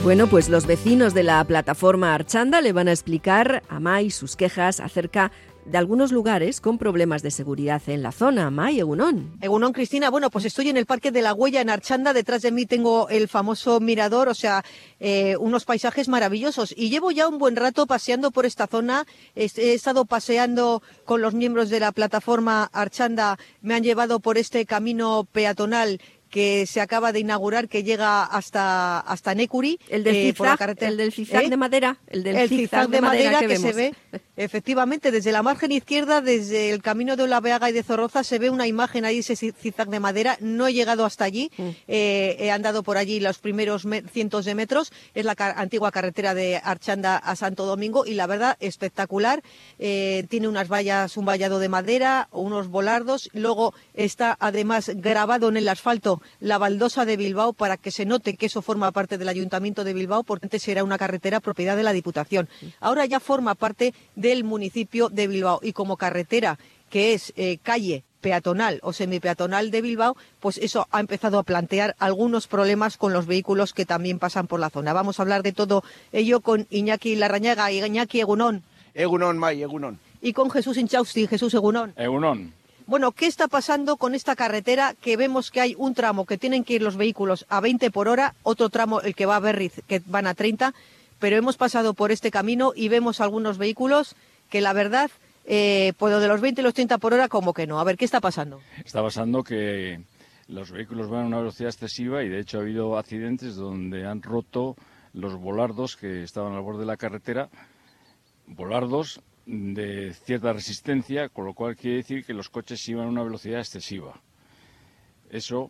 Bueno, pues los vecinos de la plataforma Archanda le van a explicar a Mai sus quejas acerca de algunos lugares con problemas de seguridad en la zona. Mai, egunon. Egunon, Cristina. Bueno, pues estoy en el Parque de la Huella, en Archanda. Detrás de mí tengo el famoso mirador, o sea, unos paisajes maravillosos. Y llevo ya un buen rato paseando por esta zona. He estado paseando con los miembros de la plataforma Archanda. Me han llevado por este camino peatonal que se acaba de inaugurar, que llega hasta Nécuri. El del zigzag, el del zigzag de madera. El del zigzag de madera que vemos. se ve, efectivamente, desde la margen izquierda, desde el camino de Olaveaga y de Zorroza, se ve una imagen ahí, ese zigzag de madera. No he llegado hasta allí, he andado por allí los primeros cientos de metros. Es la antigua carretera de Archanda a Santo Domingo y la verdad, espectacular. Tiene unas vallas, un vallado de madera, unos volardos. Luego está además grabado en el asfalto la baldosa de Bilbao, para que se note que eso forma parte del Ayuntamiento de Bilbao, porque antes era una carretera propiedad de la Diputación. Ahora ya forma parte del municipio de Bilbao, y como carretera que es calle peatonal o semipeatonal de Bilbao, pues eso ha empezado a plantear algunos problemas con los vehículos que también pasan por la zona. Vamos a hablar de todo ello con Iñaki Larrañaga. Iñaki, egunon. Egunon, Mai, egunon. Y con Jesús Inchausti. Jesús, egunon. Egunon. Bueno, ¿qué está pasando con esta carretera? Que vemos que hay un tramo que tienen que ir los vehículos a 20 por hora, otro tramo, el que va a Berriz, que van a 30, pero hemos pasado por este camino y vemos algunos vehículos que la verdad, pues lo de los 20 y los 30 por hora, como que no. A ver, ¿qué está pasando? Está pasando que los vehículos van a una velocidad excesiva y de hecho ha habido accidentes donde han roto los volardos que estaban al borde de la carretera, volardos de cierta resistencia, con lo cual quiere decir que los coches iban a una velocidad excesiva. Eso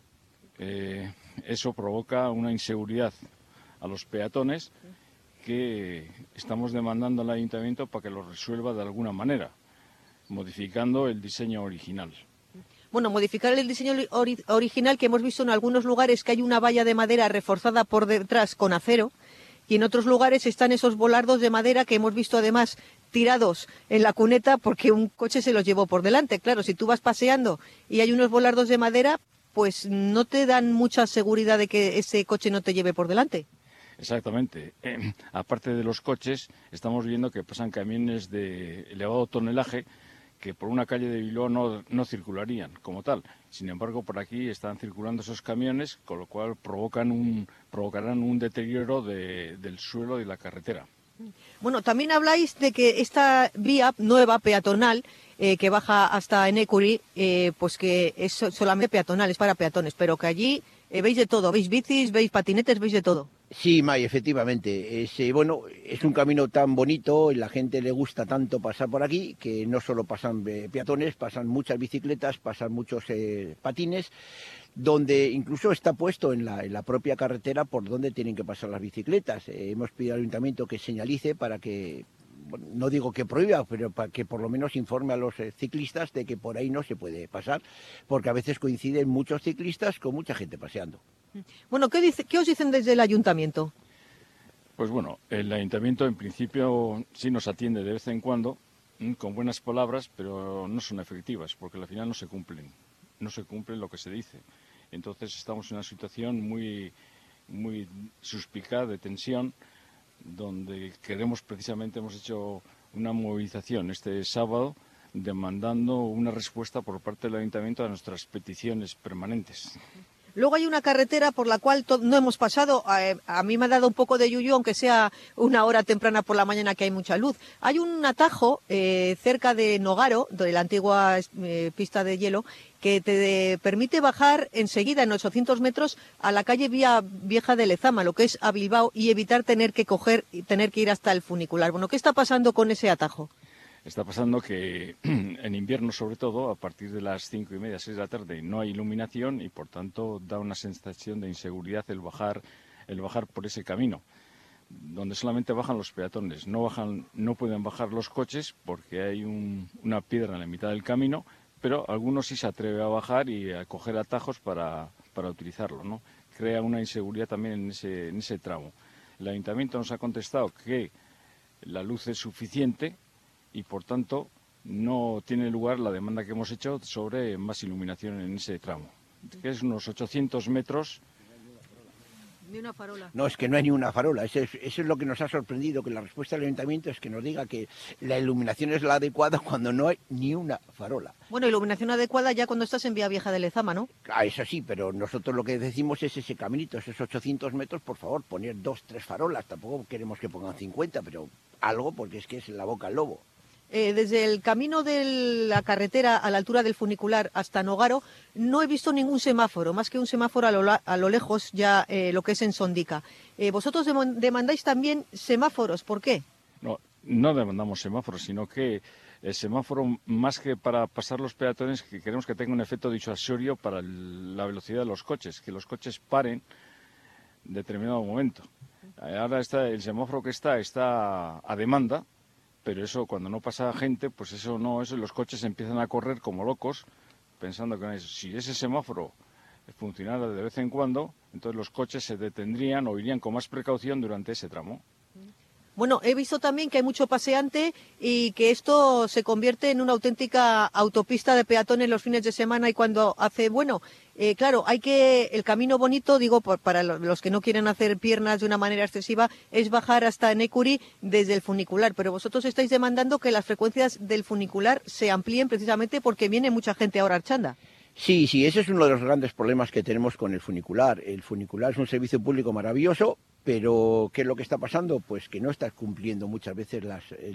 provoca una inseguridad a los peatones que estamos demandando al Ayuntamiento para que lo resuelva de alguna manera, modificando el diseño original. Bueno, modificar el diseño original, que hemos visto en algunos lugares que hay una valla de madera reforzada por detrás con acero, y en otros lugares están esos volardos de madera que hemos visto además tirados en la cuneta porque un coche se los llevó por delante. Claro, si tú vas paseando y hay unos volardos de madera, pues no te dan mucha seguridad de que ese coche no te lleve por delante. Exactamente. Aparte de los coches, estamos viendo que pasan camiones de elevado tonelaje que por una calle de Bilbao no circularían como tal. Sin embargo, por aquí están circulando esos camiones, con lo cual provocarán un deterioro del suelo y la carretera. Bueno, también habláis de que esta vía nueva peatonal que baja hasta Nécuri, pues que es solamente peatonal, es para peatones, pero que allí veis de todo, veis bicis, veis patinetes, veis de todo. Sí, Mai, efectivamente. Es un camino tan bonito y la gente le gusta tanto pasar por aquí que no solo pasan peatones, pasan muchas bicicletas, pasan muchos patines, donde incluso está puesto en la propia carretera por donde tienen que pasar las bicicletas. Hemos pedido al Ayuntamiento que señalice para que, bueno, no digo que prohíba, pero para que por lo menos informe a los ciclistas de que por ahí no se puede pasar, porque a veces coinciden muchos ciclistas con mucha gente paseando. Bueno, ¿qué os dicen desde el Ayuntamiento? Pues bueno, el Ayuntamiento en principio sí nos atiende de vez en cuando con buenas palabras, pero no son efectivas, porque al final no se cumple lo que se dice. Entonces estamos en una situación muy suspicaz, de tensión, donde hemos hecho una movilización este sábado demandando una respuesta por parte del Ayuntamiento a nuestras peticiones permanentes. Luego hay una carretera por la cual no hemos pasado. A mí me ha dado un poco de yuyu, aunque sea una hora temprana por la mañana que hay mucha luz. Hay un atajo cerca de Nogaro, de la antigua pista de hielo, que te permite bajar enseguida en 800 metros a la calle Vía Vieja de Lezama, lo que es a Bilbao, y evitar tener que ir hasta el funicular. Bueno, ¿qué está pasando con ese atajo? Está pasando que en invierno, sobre todo, a partir de las 5:30, 6 de la tarde, no hay iluminación y, por tanto, da una sensación de inseguridad el bajar por ese camino, donde solamente bajan los peatones. No pueden bajar los coches porque hay una piedra en la mitad del camino, pero algunos sí se atreven a bajar y a coger atajos para utilizarlo, ¿no? Crea una inseguridad también en ese tramo. El Ayuntamiento nos ha contestado que la luz es suficiente y, por tanto, no tiene lugar la demanda que hemos hecho sobre más iluminación en ese tramo, que es unos 800 metros Ni una farola. No, es que no hay ni una farola. Eso es lo que nos ha sorprendido, que la respuesta del ayuntamiento es que nos diga que la iluminación es la adecuada cuando no hay ni una farola. Bueno, iluminación adecuada ya cuando estás en Vía Vieja de Lezama, ¿no? Ah, eso sí, pero nosotros lo que decimos es ese caminito, esos 800 metros, por favor, poner 2, 3 farolas. Tampoco queremos que pongan 50, pero algo, porque es que es la boca al lobo. Desde el camino de la carretera a la altura del funicular hasta Nogaro no he visto ningún semáforo, más que un semáforo a lo lejos, ya lo que es en Sondica. Vosotros demandáis también semáforos, ¿por qué? No demandamos semáforos, sino que el semáforo, más que para pasar los peatones, que queremos que tenga un efecto disuasorio para la velocidad de los coches, que los coches paren en determinado momento. Ahora el semáforo que está a demanda, pero eso cuando no pasa gente, pues eso los coches empiezan a correr como locos, pensando que si ese semáforo funcionara de vez en cuando, entonces los coches se detendrían o irían con más precaución durante ese tramo. Bueno, he visto también que hay mucho paseante y que esto se convierte en una auténtica autopista de peatones los fines de semana y cuando hace, claro, el camino bonito, digo, para los que no quieren hacer piernas de una manera excesiva, es bajar hasta Nécuri desde el funicular, pero vosotros estáis demandando que las frecuencias del funicular se amplíen precisamente porque viene mucha gente ahora a Archanda. Sí, ese es uno de los grandes problemas que tenemos con el funicular. El funicular es un servicio público maravilloso, pero ¿qué es lo que está pasando? Pues que no está cumpliendo muchas veces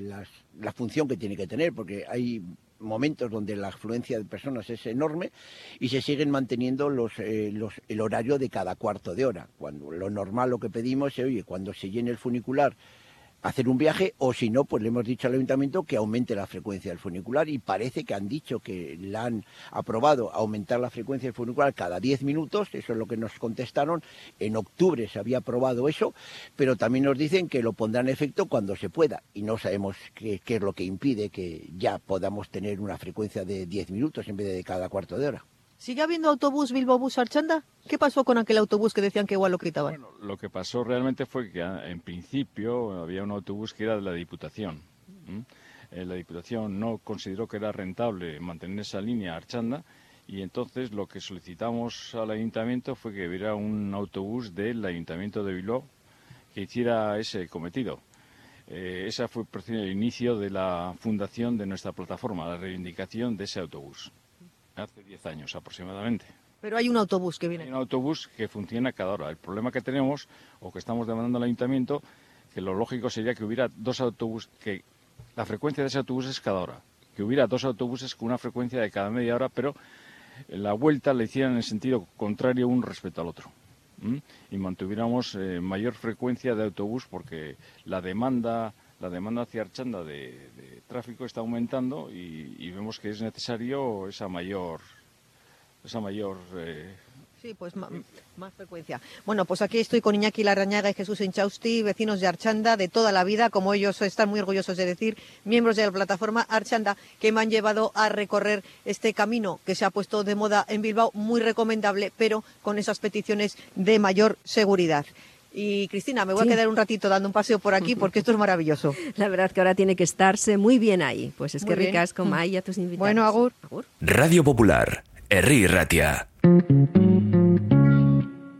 la función que tiene que tener, porque hay momentos donde la afluencia de personas es enorme y se siguen manteniendo el horario de cada cuarto de hora. Cuando lo normal, lo que pedimos es, oye, cuando se llene el funicular, hacer un viaje, o si no, pues le hemos dicho al ayuntamiento que aumente la frecuencia del funicular y parece que han dicho que la han aprobado aumentar la frecuencia del funicular cada 10 minutos, eso es lo que nos contestaron. En octubre se había aprobado eso, pero también nos dicen que lo pondrán en efecto cuando se pueda y no sabemos qué es lo que impide que ya podamos tener una frecuencia de 10 minutos en vez de cada cuarto de hora. ¿Sigue habiendo autobús Bilbao Bus Archanda? ¿Qué pasó con aquel autobús que decían que igual lo quitaban? Bueno, lo que pasó realmente fue que en principio había un autobús que era de la Diputación. La Diputación no consideró que era rentable mantener esa línea Archanda y entonces lo que solicitamos al Ayuntamiento fue que hubiera un autobús del Ayuntamiento de Bilbao que hiciera ese cometido. Ese fue el inicio de la fundación de nuestra plataforma, la reivindicación de ese autobús. Hace 10 años aproximadamente. Pero hay un autobús que viene. Hay un autobús que funciona cada hora. El problema que tenemos, o que estamos demandando al ayuntamiento, que lo lógico sería que hubiera 2 autobuses, que la frecuencia de ese autobús es cada hora. Que hubiera 2 autobuses con una frecuencia de cada media hora, pero la vuelta la hicieran en el sentido contrario un respecto al otro. Y mantuviéramos mayor frecuencia de autobús porque la demanda hacia Archanda de tráfico está aumentando y vemos que es necesario esa mayor Sí, pues más frecuencia. Bueno, pues aquí estoy con Iñaki Larrañaga y Jesús Inchausti, vecinos de Archanda de toda la vida, como ellos están muy orgullosos de decir, miembros de la plataforma Archanda, que me han llevado a recorrer este camino que se ha puesto de moda en Bilbao, muy recomendable, pero con esas peticiones de mayor seguridad. Y Cristina, me voy a quedar un ratito dando un paseo por aquí porque esto es maravilloso. La verdad que ahora tiene que estarse muy bien ahí. Pues es que ricas como hay a tus invitados. Bueno, agur. Radio Popular, Herri Ratia.